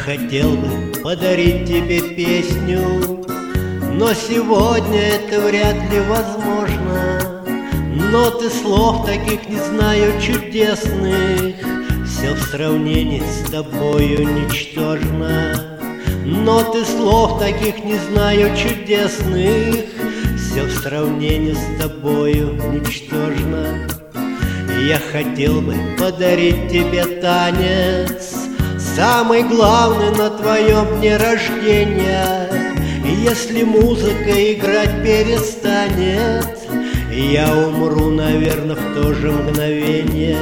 хотел бы подарить тебе песню, но сегодня это вряд ли возможно. Ноты слов таких не знаю чудесных, все в сравнении с тобою ничтожно. Ноты слов таких не знаю чудесных, все в сравнении с тобою ничтожно. Я хотел бы подарить тебе танец, самый главный на твоем дне рождения. И если музыка играть перестанет, я умру, наверное, в то же мгновение.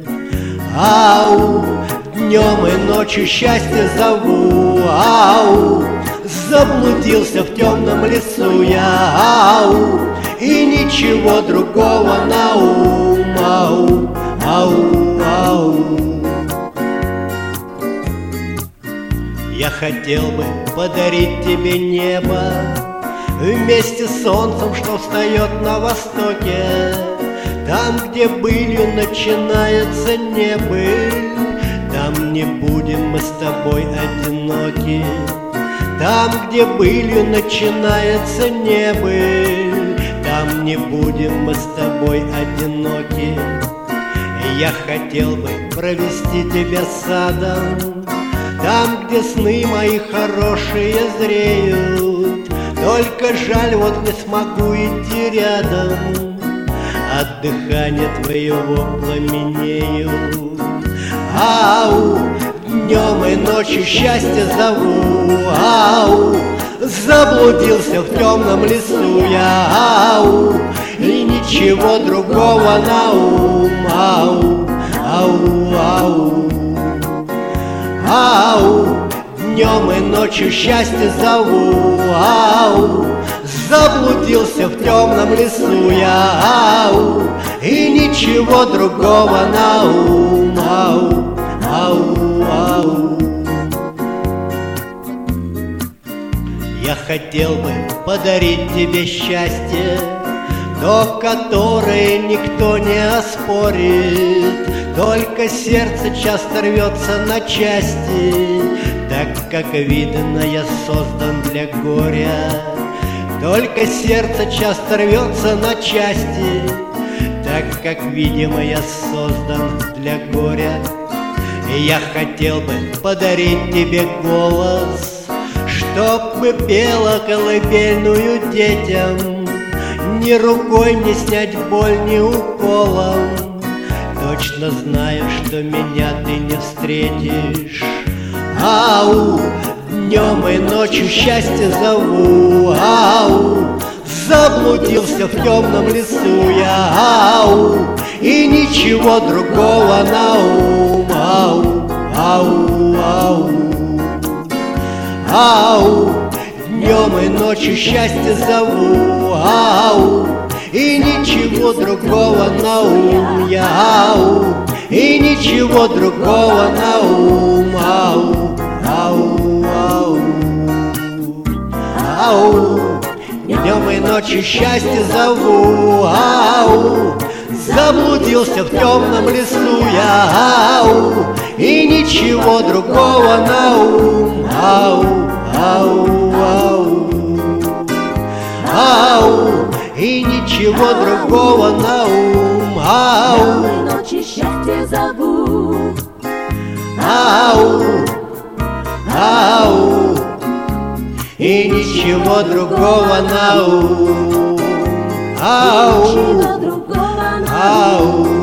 Ау, днем и ночью счастье зову. Ау, заблудился в темном лесу я. Ау, и ничего другого на ум. Ау, ау, ау. Я хотел бы подарить тебе небо вместе с солнцем, что встает на востоке. Там, где былью начинается небыль, там не будем мы с тобой одиноки. Там, где былью начинается небыль, там не будем мы с тобой одиноки. Я хотел бы провести тебя садом, там, где сны мои хорошие зреют. Только жаль, вот не смогу идти рядом, от дыхания твоего пламенею. Ау, днем и ночью счастье зову. Ау, заблудился в темном лесу я. Ау, и ничего другого на ум. Ау, ау, ау. Ау, днем и ночью счастье зову. Ау, заблудился в темном лесу я. Ау, и ничего другого на ум. Ау, ау, ау. Я хотел бы подарить тебе счастье, то, которое никто не оспорит. Только сердце часто рвется на части, так как видно, я создан для горя. Только сердце часто рвется на части, так как, видимо, я создан для горя. И я хотел бы подарить тебе голос, чтоб мы пела колыбельную детям, ни рукой не снять боль, ни уколом. Точно знаю, что меня ты не встретишь. Ау, днем и ночью счастье зову. Ау, заблудился в темном лесу я. Ау, и ничего другого на ум. Ау, ау, ау. Ау, днем и ночью счастье зову. Ау, и ничего другого на ум я. Ау, и ничего другого на ум. Ау, ау, ау. Ау, днем и ночью счастье зову. Ау, заблудился в темном лесу я. Ау, и ничего другого на ум. Ау, ау, ау. Ау, и ничего другого на ум. Ау, днем и ночью счастье зову. Ау, ау, и ничего другого на ум. Ау, Ничего другого на ум. ау.